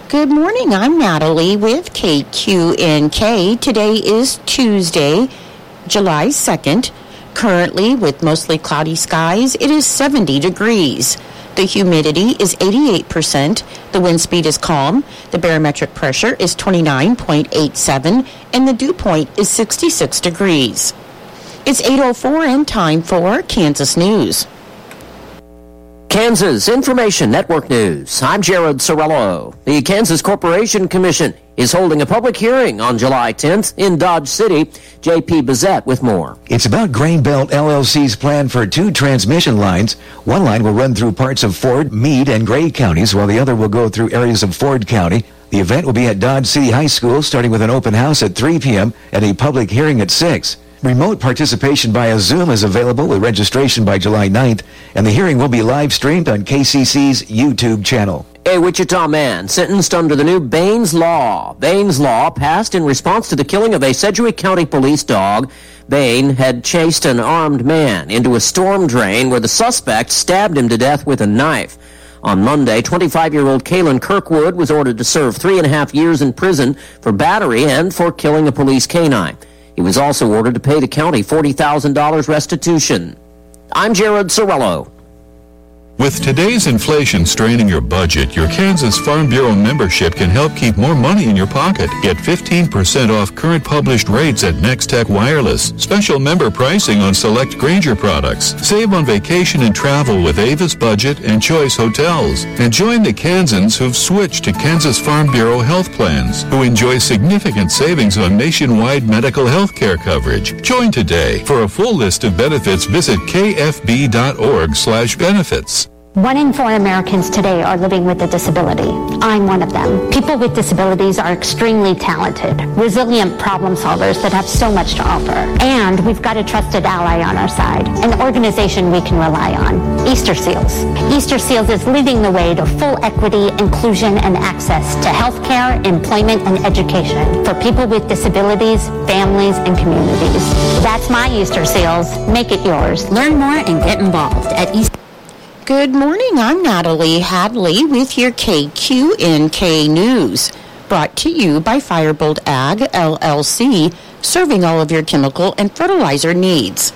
Good morning. I'm Natalie with KQNK. Today is Tuesday, July 2nd. Currently, with mostly cloudy skies, it is 70 degrees. The humidity is 88%. The wind speed is calm. The barometric pressure is 29.87, and the dew point is 66 degrees. It's 8:04 and time for Kansas News. Kansas Information Network News. I'm Jared Sorello. The Kansas Corporation Commission is holding a public hearing on July 10th in Dodge City. J.P. Bazette with more. It's about Grainbelt LLC's plan for 2 transmission lines. One line will run through parts of Ford, Meade, and Gray counties, while the other will go through areas of Ford County. The event will be at Dodge City High School, starting with an open house at 3 p.m. and a public hearing at 6. Remote participation via Zoom is available with registration by July 9th, and the hearing will be live streamed on KCC's YouTube channel. A Wichita man sentenced under the new Baines Law. Baines Law passed in response to the killing of a Sedgwick County police dog. Bain had chased an armed man into a storm drain where the suspect stabbed him to death with a knife. On Monday, 25-year-old Kaylin Kirkwood was ordered to serve 3.5 years in prison for battery and for killing a police canine. He was also ordered to pay the county $40,000 restitution. I'm Jared Sorello. With today's inflation straining your budget, your Kansas Farm Bureau membership can help keep more money in your pocket. Get 15% off current published rates at Nextech Wireless. Special member pricing on select Grainger products. Save on vacation and travel with Avis Budget and Choice Hotels. And join the Kansans who've switched to Kansas Farm Bureau health plans, who enjoy significant savings on nationwide medical health care coverage. Join today. For a full list of benefits, visit kfb.org/benefits. 1 in 4 Americans today are living with a disability. I'm one of them. People with disabilities are extremely talented, resilient problem solvers that have so much to offer. And we've got a trusted ally on our side, an organization we can rely on, Easter Seals. Easter Seals is leading the way to full equity, inclusion, and access to health care, employment, and education for people with disabilities, families, and communities. That's my Easter Seals. Make it yours. Learn more and get involved at Easter. Good morning. I'm Natalie Hadley with your KQNK News, brought to you by Firebolt Ag, LLC, serving all of your chemical and fertilizer needs.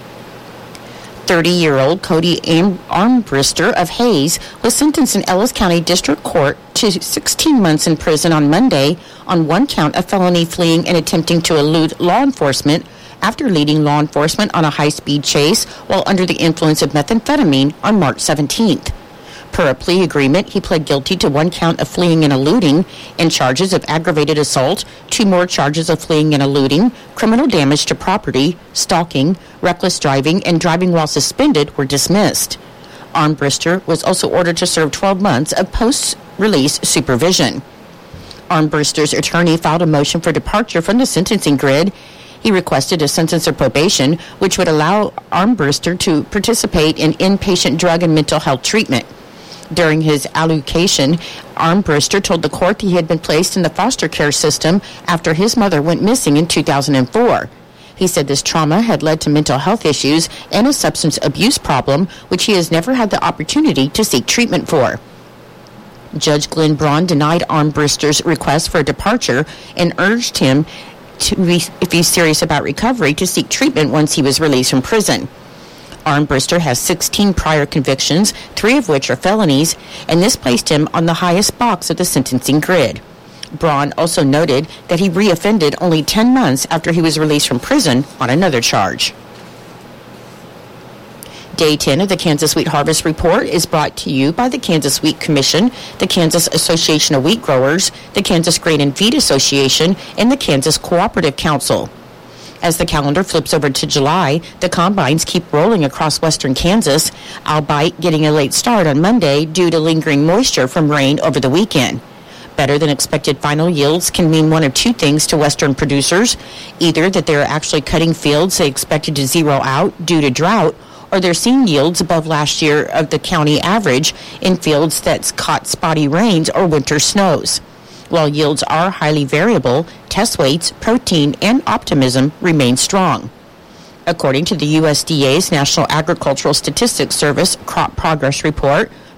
30-year-old Cody Armbrister of Hayes was sentenced in Ellis County District Court to 16 months in prison on Monday on 1 count of felony fleeing and attempting to elude law enforcement after leading law enforcement on a high-speed chase while under the influence of methamphetamine on March 17th. Per a plea agreement, he pled guilty to 1 count of fleeing and eluding and charges of aggravated assault, 2 more charges of fleeing and eluding, criminal damage to property, stalking, reckless driving, and driving while suspended were dismissed. Armbrister was also ordered to serve 12 months of post-release supervision. Armbrister's attorney filed a motion for departure from the sentencing grid. He requested a sentence of probation, which would allow Armbrister to participate in inpatient drug and mental health treatment. During his allocation, Armbrister told the court he had been placed in the foster care system after his mother went missing in 2004. He said this trauma had led to mental health issues and a substance abuse problem, which he has never had the opportunity to seek treatment for. Judge Glenn Braun denied Armbrister's request for a departure and urged him if he's serious about recovery, to seek treatment once he was released from prison. Armbrister has 16 prior convictions, 3 of which are felonies, and this placed him on the highest box of the sentencing grid. Braun also noted that he reoffended only 10 months after he was released from prison on another charge. Day 10 of the Kansas Wheat Harvest Report is brought to you by the Kansas Wheat Commission, the Kansas Association of Wheat Growers, the Kansas Grain and Feed Association, and the Kansas Cooperative Council. As the calendar flips over to July, the combines keep rolling across western Kansas, albeit getting a late start on Monday due to lingering moisture from rain over the weekend. Better than expected final yields can mean one of 2 things to western producers, either that they're actually cutting fields they expected to zero out due to drought, or they're seeing yields above last year of the county average in fields that's caught spotty rains or winter snows. While yields are highly variable, test weights, protein, and optimism remain strong. According to the USDA's National Agricultural Statistics Service Crop Progress Report,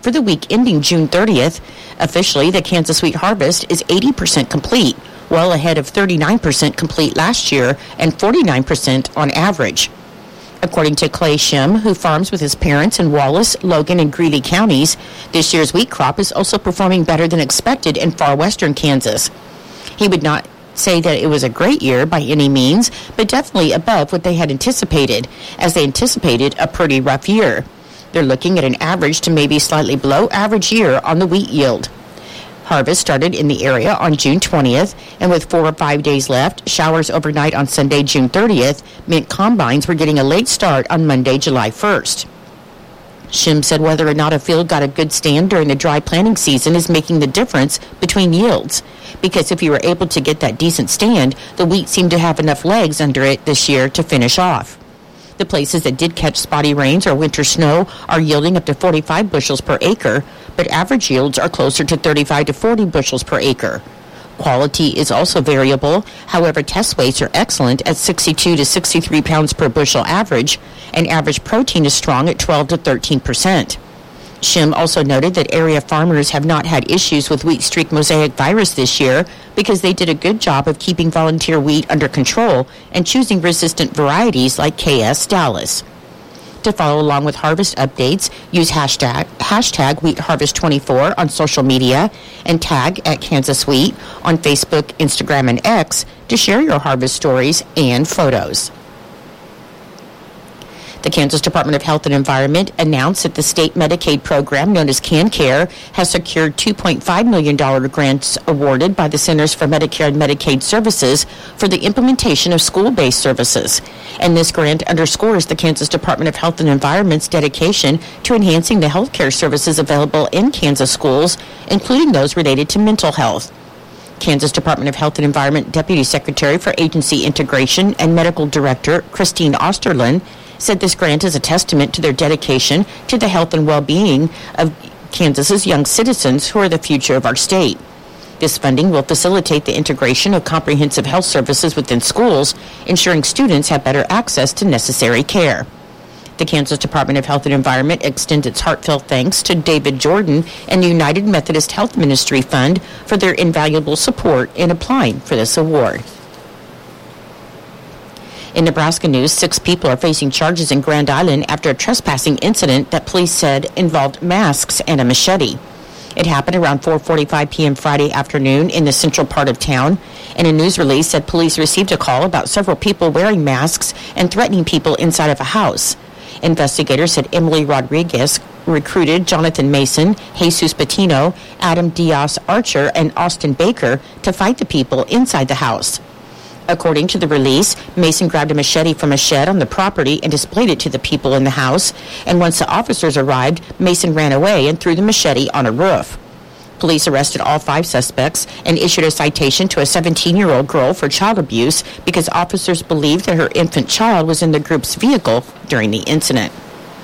for the week ending June 30th. Officially, the Kansas wheat harvest is 80% complete, well ahead of 39% complete last year and 49% on average. According to Clay Shim, who farms with his parents in Wallace, Logan, and Greeley counties, this year's wheat crop is also performing better than expected in far western Kansas. He would not say that it was a great year by any means, but definitely above what they had anticipated, as they anticipated a pretty rough year. They're looking at an average to maybe slightly below average year on the wheat yield. Harvest started in the area on June 20th, and with 4 or 5 days left, showers overnight on Sunday, June 30th, meant combines were getting a late start on Monday, July 1st. Shim said whether or not a field got a good stand during the dry planting season is making the difference between yields, because if you were able to get that decent stand, the wheat seemed to have enough legs under it this year to finish off. The places that did catch spotty rains or winter snow are yielding up to 45 bushels per acre, but average yields are closer to 35 to 40 bushels per acre. Quality is also variable. However, test weights are excellent at 62 to 63 pounds per bushel average, and average protein is strong at 12 to 13%. Shim also noted that area farmers have not had issues with wheat streak mosaic virus this year because they did a good job of keeping volunteer wheat under control and choosing resistant varieties like KS Dallas. To follow along with harvest updates, use hashtag WheatHarvest24 on social media and tag at Kansas Wheat on Facebook, Instagram, and X to share your harvest stories and photos. The Kansas Department of Health and Environment announced that the state Medicaid program known as KanCare has secured $2.5 million grants awarded by the Centers for Medicare and Medicaid Services for the implementation of school-based services. And this grant underscores the Kansas Department of Health and Environment's dedication to enhancing the health care services available in Kansas schools, including those related to mental health. Kansas Department of Health and Environment Deputy Secretary for Agency Integration and Medical Director Christine Osterlin said this grant is a testament to their dedication to the health and well-being of Kansas's young citizens who are the future of our state. This funding will facilitate the integration of comprehensive health services within schools, ensuring students have better access to necessary care. The Kansas Department of Health and Environment extends its heartfelt thanks to David Jordan and the United Methodist Health Ministry Fund for their invaluable support in applying for this award. In Nebraska news, 6 people are facing charges in Grand Island after a trespassing incident that police said involved masks and a machete. It happened around 4:45 p.m. Friday afternoon in the central part of town, and a news release said police received a call about several people wearing masks and threatening people inside of a house. Investigators said Emily Rodriguez recruited Jonathan Mason, Jesus Patino, Adam Diaz Archer, and Austin Baker to fight the people inside the house. According to the release, Mason grabbed a machete from a shed on the property and displayed it to the people in the house, and once the officers arrived, Mason ran away and threw the machete on a roof. Police arrested all 5 suspects and issued a citation to a 17-year-old girl for child abuse because officers believed that her infant child was in the group's vehicle during the incident.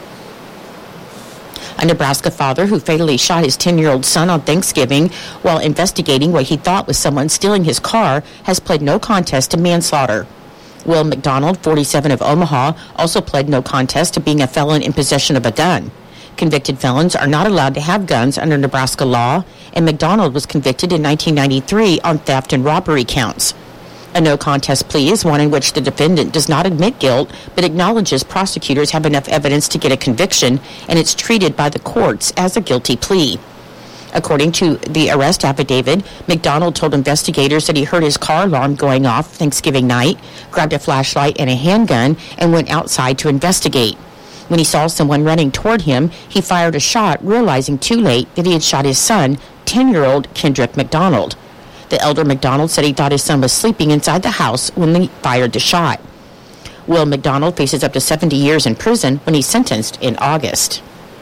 A Nebraska father who fatally shot his 10-year-old son on Thanksgiving while investigating what he thought was someone stealing his car has pled no contest to manslaughter. Will McDonald, 47 of Omaha, also pled no contest to being a felon in possession of a gun. Convicted felons are not allowed to have guns under Nebraska law, and McDonald was convicted in 1993 on theft and robbery counts. A no-contest plea is one in which the defendant does not admit guilt, but acknowledges prosecutors have enough evidence to get a conviction, and it's treated by the courts as a guilty plea. According to the arrest affidavit, McDonald told investigators that he heard his car alarm going off Thanksgiving night, grabbed a flashlight and a handgun, and went outside to investigate. When he saw someone running toward him, he fired a shot, realizing too late that he had shot his son, 10-year-old Kendrick McDonald. The elder McDonald said he thought his son was sleeping inside the house when he fired the shot. Will McDonald faces up to 70 years in prison when he's sentenced in August.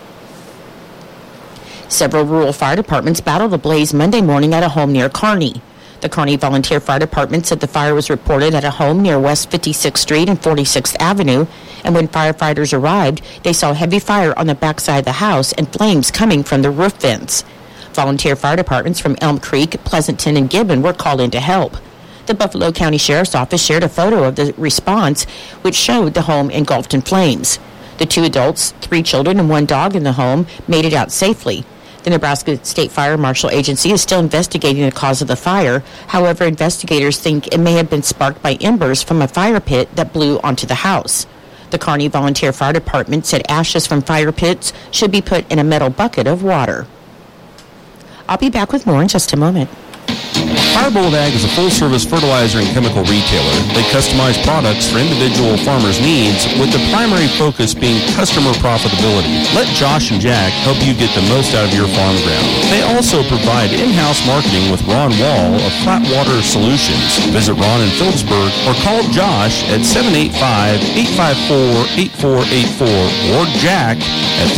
Several rural fire departments battled a blaze Monday morning at a home near Kearney. The Kearney Volunteer Fire Department said the fire was reported at a home near West 56th Street and 46th Avenue, and when firefighters arrived, they saw heavy fire on the backside of the house and flames coming from the roof vents. Volunteer fire departments from Elm Creek, Pleasanton, and Gibbon were called in to help. The Buffalo County Sheriff's Office shared a photo of the response, which showed the home engulfed in flames. The 2 adults, 3 children, and 1 dog in the home made it out safely. The Nebraska State Fire Marshal Agency is still investigating the cause of the fire. However, investigators think it may have been sparked by embers from a fire pit that blew onto the house. The Kearney Volunteer Fire Department said ashes from fire pits should be put in a metal bucket of water. I'll be back with more in just a moment. Firebolt Ag is a full-service fertilizer and chemical retailer. They customize products for individual farmers' needs, with the primary focus being customer profitability. Let Josh and Jack help you get the most out of your farm ground. They also provide in-house marketing with Ron Wall of Flatwater Solutions. Visit Ron in Phillipsburg or call Josh at 785-854-8484 or Jack at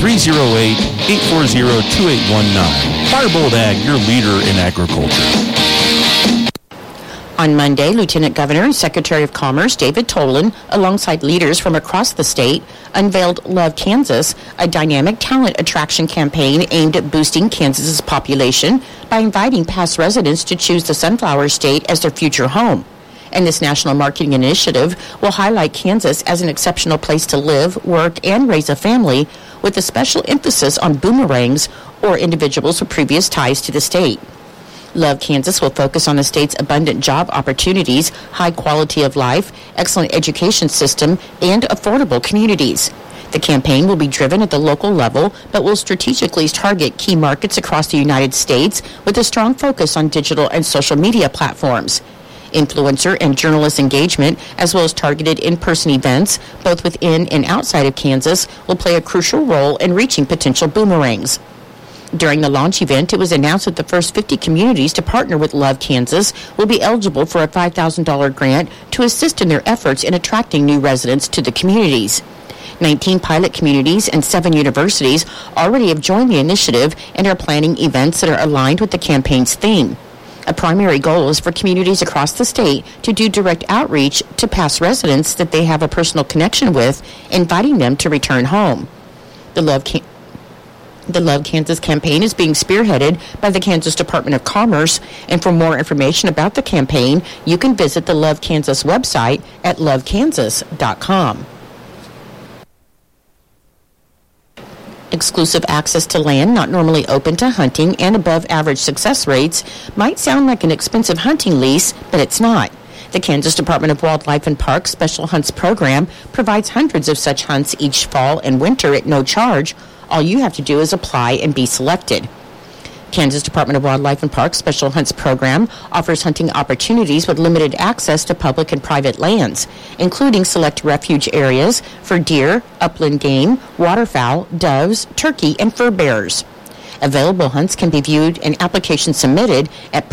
308-840-2819. Firebolt Ag, your leader in agriculture. On Monday, Lieutenant Governor and Secretary of Commerce David Tolan, alongside leaders from across the state, unveiled Love Kansas, a dynamic talent attraction campaign aimed at boosting Kansas's population by inviting past residents to choose the Sunflower State as their future home. And this national marketing initiative will highlight Kansas as an exceptional place to live, work, and raise a family, with a special emphasis on boomerangs, or individuals with previous ties to the state. Love Kansas will focus on the state's abundant job opportunities, high quality of life, excellent education system, and affordable communities. The campaign will be driven at the local level, but will strategically target key markets across the United States with a strong focus on digital and social media platforms. Influencer and journalist engagement, as well as targeted in-person events, both within and outside of Kansas, will play a crucial role in reaching potential boomerangs. During the launch event, it was announced that the first 50 communities to partner with Love Kansas will be eligible for a $5,000 grant to assist in their efforts in attracting new residents to the communities. 19 pilot communities and 7 universities already have joined the initiative and are planning events that are aligned with the campaign's theme. A primary goal is for communities across the state to do direct outreach to past residents that they have a personal connection with, inviting them to return home. The Love Kansas campaign is being spearheaded by the Kansas Department of Commerce, and for more information about the campaign, you can visit the Love Kansas website at lovekansas.com. Exclusive access to land not normally open to hunting and above-average success rates might sound like an expensive hunting lease, but it's not. The Kansas Department of Wildlife and Parks Special Hunts Program provides hundreds of such hunts each fall and winter at no charge. All you have to do is apply and be selected. Kansas Department of Wildlife and Parks Special Hunts Program offers hunting opportunities with limited access to public and private lands, including select refuge areas for deer, upland game, waterfowl, doves, turkey, and fur bearers. Available hunts can be viewed and applications submitted at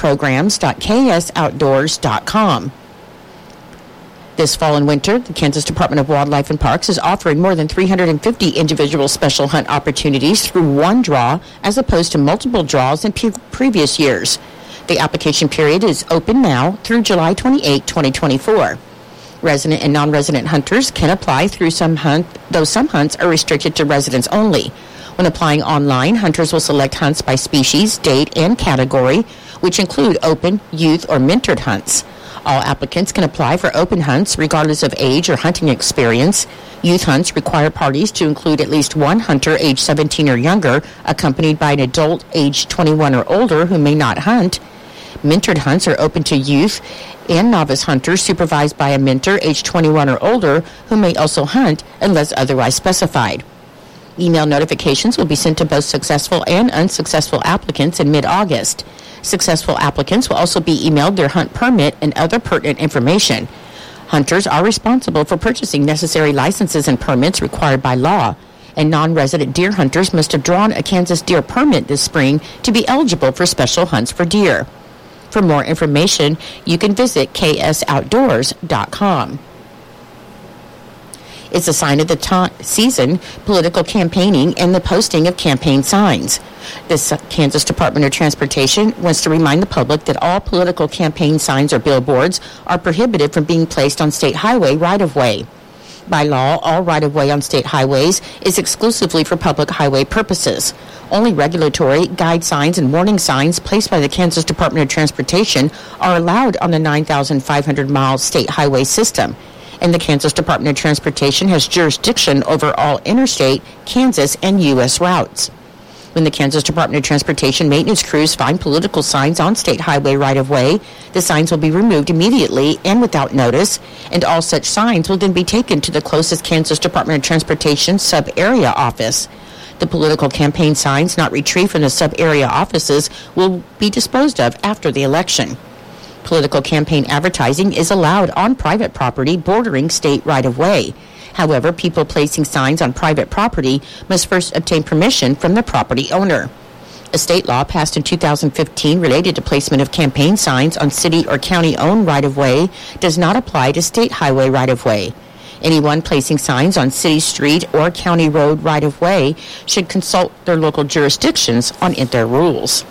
programs.ksoutdoors.com. This fall and winter, the Kansas Department of Wildlife and Parks is offering more than 350 individual special hunt opportunities through one draw, as opposed to multiple draws in previous years. The application period is open now through July 28, 2024. Resident and non-resident hunters can apply though some hunts are restricted to residents only. When applying online, hunters will select hunts by species, date, and category, which include open, youth, or mentored hunts. All applicants can apply for open hunts regardless of age or hunting experience. Youth hunts require parties to include at least one hunter age 17 or younger, accompanied by an adult age 21 or older who may not hunt. Mentored hunts are open to youth and novice hunters supervised by a mentor age 21 or older who may also hunt unless otherwise specified. Email notifications will be sent to both successful and unsuccessful applicants in mid-August. Successful applicants will also be emailed their hunt permit and other pertinent information. Hunters are responsible for purchasing necessary licenses and permits required by law, and non-resident deer hunters must have drawn a Kansas deer permit this spring to be eligible for special hunts for deer. For more information, you can visit ksoutdoors.com. It's a sign of the season, political campaigning, and the posting of campaign signs. The Kansas Department of Transportation wants to remind the public that all political campaign signs or billboards are prohibited from being placed on state highway right-of-way. By law, all right-of-way on state highways is exclusively for public highway purposes. Only regulatory, guide signs, and warning signs placed by the Kansas Department of Transportation are allowed on the 9,500-mile state highway system. and the Kansas Department of Transportation has jurisdiction over all interstate, Kansas, and U.S. routes. When the Kansas Department of Transportation maintenance crews find political signs on state highway right-of-way, the signs will be removed immediately and without notice, and all such signs will then be taken to the closest Kansas Department of Transportation sub-area office. The political campaign signs not retrieved from the sub-area offices will be disposed of after the election. Political campaign advertising is allowed on private property bordering state right-of-way. However, people placing signs on private property must first obtain permission from the property owner. A state law passed in 2015 related to placement of campaign signs on city or county-owned right-of-way does not apply to state highway right-of-way. Anyone placing signs on city street or county road right-of-way should consult their local jurisdictions on their rules.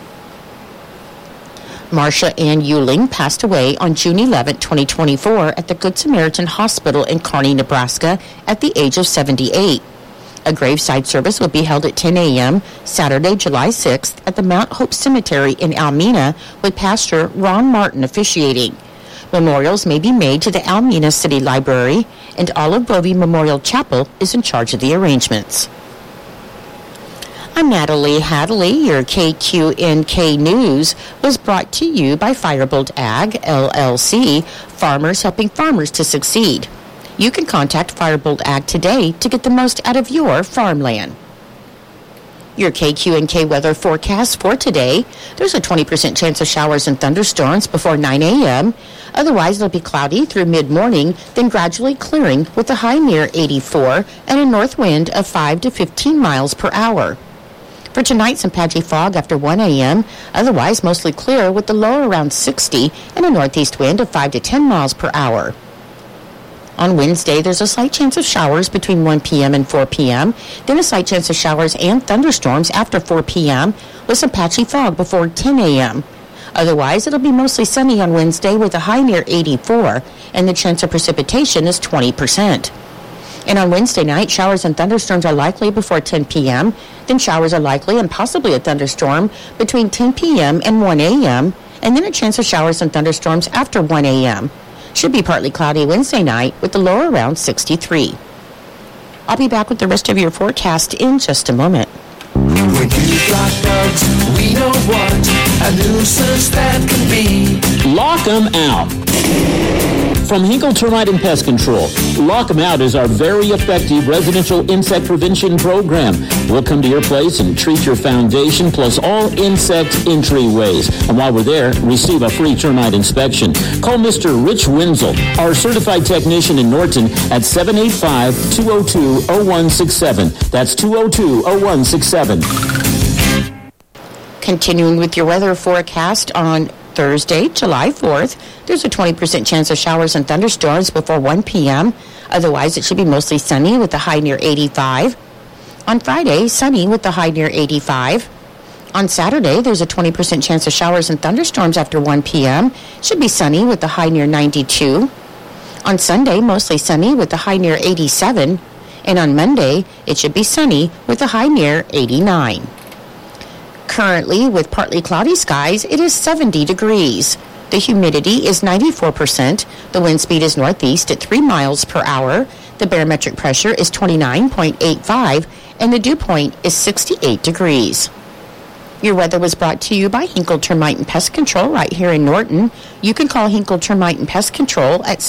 Marcia Ann Euling passed away on June 11, 2024 at the Good Samaritan Hospital in Kearney, Nebraska at the age of 78. A graveside service will be held at 10 a.m. Saturday, July 6th at the Mount Hope Cemetery in Almena with Pastor Ron Martin officiating. Memorials may be made to the Almena City Library, and Olive Bovey Memorial Chapel is in charge of the arrangements. I'm Natalie Hadley. Your KQNK News was brought to you by Firebolt Ag, LLC, farmers helping farmers to succeed. You can contact Firebolt Ag today to get the most out of your farmland. Your KQNK weather forecast for today, there's a 20% chance of showers and thunderstorms before 9 a.m. Otherwise, it'll be cloudy through mid-morning, then gradually clearing with a high near 84 and a north wind of 5 to 15 miles per hour. For tonight, some patchy fog after 1 a.m., otherwise mostly clear with the low around 60 and a northeast wind of 5 to 10 miles per hour. On Wednesday, there's a slight chance of showers between 1 p.m. and 4 p.m., then a slight chance of showers and thunderstorms after 4 p.m. with some patchy fog before 10 a.m. Otherwise, it'll be mostly sunny on Wednesday with a high near 84, and the chance of precipitation is 20%. And on Wednesday night, showers and thunderstorms are likely before 10 p.m., then showers are likely and possibly a thunderstorm between 10 p.m. and 1 a.m., and then a chance of showers and thunderstorms after 1 a.m. Should be partly cloudy Wednesday night with the low around 63. I'll be back with the rest of your forecast in just a moment. When you got bugs, we know what a nuisance that can be. Lock 'em out. From Hinkle Termite and Pest Control, Lock 'em Out is our very effective residential insect prevention program. We'll come to your place and treat your foundation plus all insect entryways. And while we're there, receive a free termite inspection. Call Mr. Rich Wenzel, our certified technician in Norton at 785-202-0167. That's 202-0167. Continuing with your weather forecast on Thursday, July 4th, there's a 20% chance of showers and thunderstorms before 1 p.m. Otherwise, it should be mostly sunny with a high near 85. On Friday, sunny with a high near 85. On Saturday, there's a 20% chance of showers and thunderstorms after 1 p.m. Should be sunny with a high near 92. On Sunday, mostly sunny with a high near 87. And on Monday, it should be sunny with a high near 89. Currently, with partly cloudy skies, it is 70 degrees. The humidity is 94%. The wind speed is northeast at 3 miles per hour. The barometric pressure is 29.85, and the dew point is 68 degrees. Your weather was brought to you by Hinkle Termite and Pest Control right here in Norton. You can call Hinkle Termite and Pest Control at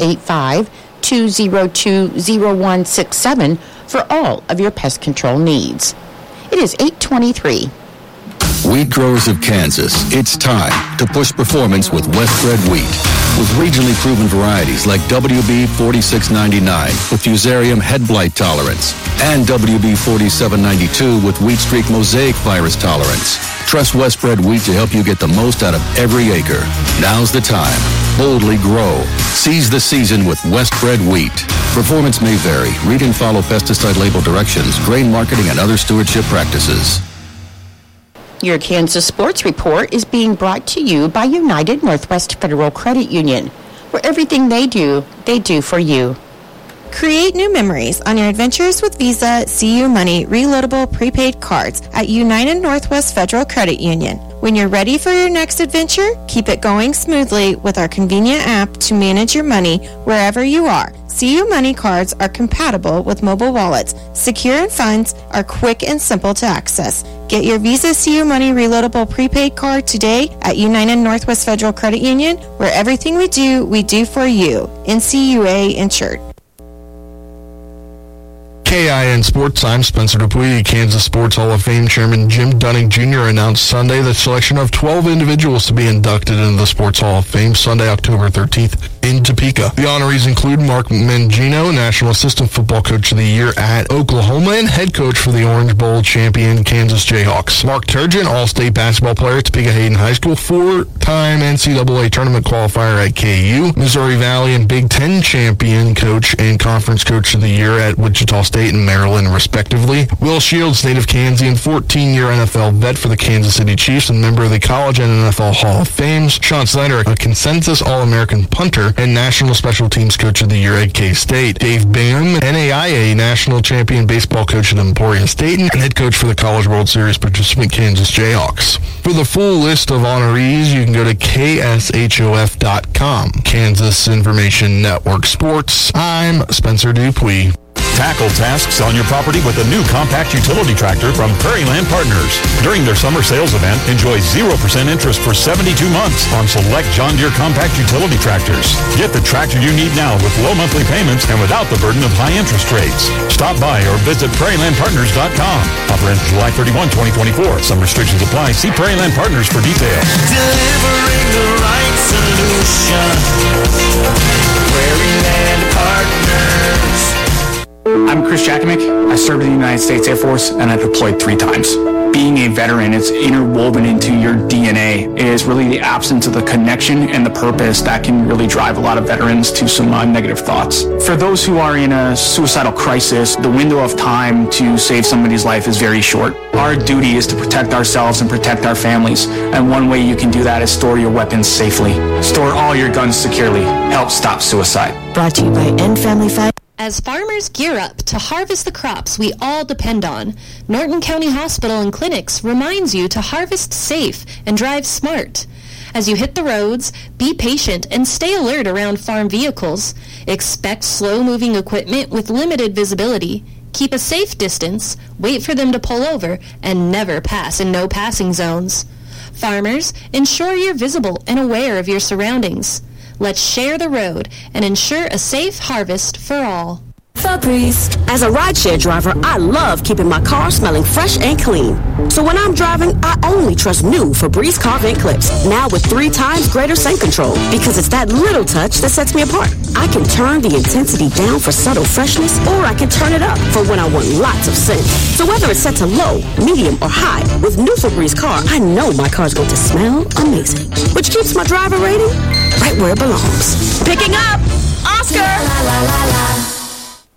785-202-0167 for all of your pest control needs. It is 8:23. Wheat growers of Kansas, it's time to push performance with Westbred wheat. With regionally proven varieties like WB 4699 with Fusarium head blight tolerance and WB 4792 with Wheat Streak mosaic virus tolerance. Trust Westbred wheat to help you get the most out of every acre. Now's the time. Boldly grow. Seize the season with Westbred wheat. Performance may vary. Read and follow pesticide label directions, grain marketing, and other stewardship practices. Your Kansas Sports Report is being brought to you by United Northwest Federal Credit Union, where everything they do for you. Create new memories on your adventures with Visa, CU Money, reloadable prepaid cards at United Northwest Federal Credit Union. When you're ready for your next adventure, keep it going smoothly with our convenient app to manage your money wherever you are. CU Money cards are compatible with mobile wallets, secure and funds are quick and simple to access. Get your Visa CU Money reloadable prepaid card today at United Northwest Federal Credit Union, where everything we do for you. NCUA insured. KIN Sports, I'm Spencer Dupuy. Kansas Sports Hall of Fame Chairman Jim Dunning Jr. announced Sunday the selection of 12 individuals to be inducted into the Sports Hall of Fame Sunday, October 13th in Topeka. The honorees include Mark Mangino, National Assistant Football Coach of the Year at Oklahoma and head coach for the Orange Bowl champion Kansas Jayhawks. Mark Turgeon, All-State basketball player at Topeka Hayden High School, four-time NCAA tournament qualifier at KU, Missouri Valley and Big Ten champion coach and conference coach of the year at Wichita State and Maryland, respectively. Will Shields, native Kansian, 14-year NFL vet for the Kansas City Chiefs and member of the College and NFL Hall of Fame. Sean Snyder, a consensus All-American punter and National Special Teams Coach of the Year at K-State. Dave Bingham, NAIA National Champion Baseball Coach at Emporia State and head coach for the College World Series participant Kansas Jayhawks. For the full list of honorees, you can go to kshof.com. Kansas Information Network Sports. I'm Spencer Dupuy. Tackle tasks on your property with a new compact utility tractor from Prairie Land Partners. During their summer sales event, enjoy 0% interest for 72 months on select John Deere compact utility tractors. Get the tractor you need now with low monthly payments and without the burden of high interest rates. Stop by or visit prairielandpartners.com. Offer ends July 31, 2024. Some restrictions apply. See Prairie Land Partners for details. Delivering the right solution. Prairie Land Partners. I'm Chris Jakimick. I served in the United States Air Force and I deployed 3 times. Being a veteran, it's interwoven into your DNA. It is really the absence of the connection and the purpose that can really drive a lot of veterans to some negative thoughts. For those who are in a suicidal crisis, the window of time to save somebody's life is very short. Our duty is to protect ourselves and protect our families. And one way you can do that is store your weapons safely. Store all your guns securely. Help stop suicide. Brought to you by End Family Fight. As farmers gear up to harvest the crops we all depend on, Norton County Hospital and Clinics reminds you to harvest safe and drive smart. As you hit the roads, be patient and stay alert around farm vehicles. Expect slow-moving equipment with limited visibility. Keep a safe distance, wait for them to pull over, and never pass in no passing zones. Farmers, ensure you're visible and aware of your surroundings. Let's share the road and ensure a safe harvest for all. Febreze. As a rideshare driver, I love keeping my car smelling fresh and clean. So when I'm driving, I only trust new Febreze car vent clips, now with 3 times greater scent control, because it's that little touch that sets me apart. I can turn the intensity down for subtle freshness, or I can turn it up for when I want lots of scent. So whether it's set to low, medium, or high, with new Febreze car, I know my car's going to smell amazing, which keeps my driver rating right where it belongs. Picking up Oscar! La, la, la, la.